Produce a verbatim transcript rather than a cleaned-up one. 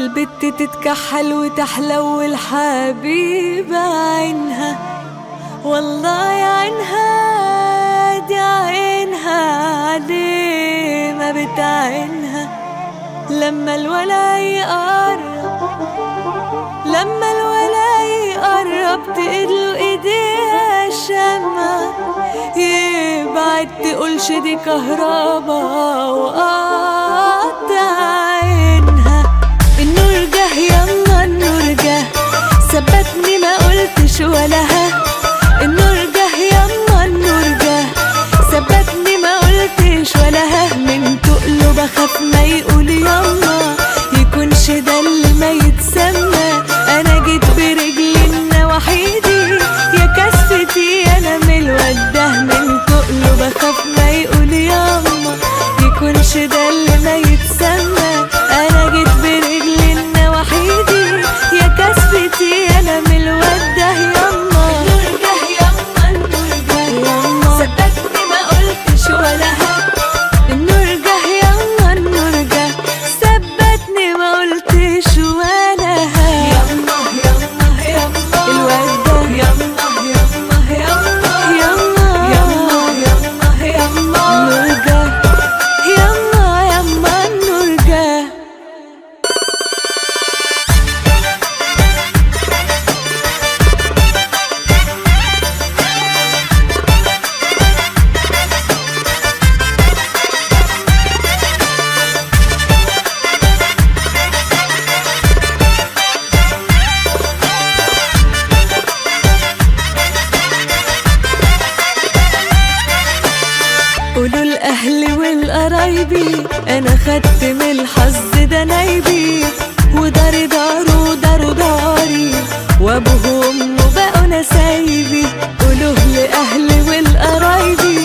البت تتكحل وتحلو الحبيبة عينها، والله يا عينها دي عينها عليه ما بتعينها. لما الولا يقرب لما الولا يقرب تقله ايديها شمع، يبعد تقولش دي كهربا وقطع عينها. النور جه يلا النور جه، ثبتني ما قلتش ولا ها. النور جه يلا النور جه، ثبتني ما قلتش ولا ها. من تقله بخاف ما يقول يلا، يكونش ده اللي ما يتسمى. انا جيت برجلي النواحيدي يا كستي انا من الواد ده. من تقله بخاف ما يقول يلا، يكونش ده اللي ما يتسمى. انا جيت برجلي النواحيدي يا كستي انا من الواد ده. يلا النور جه يلا النور جه، يلا ثبتني ما قلتش ولا ها. النور جه يلا النور جه، ثبتني ما قلتش ولا ها. يلا يلا يلا الواد ده، يلا يلا يلا يلا يلا يلا النور جه، يلا يلا النور جه. قولوا الأهل والقرايبي أنا خدت من الحظ ده نايبي، وداري داره وداره داري، وأبوه وأمه بقوا نسايبي. قولوا لأهلي والقرايبي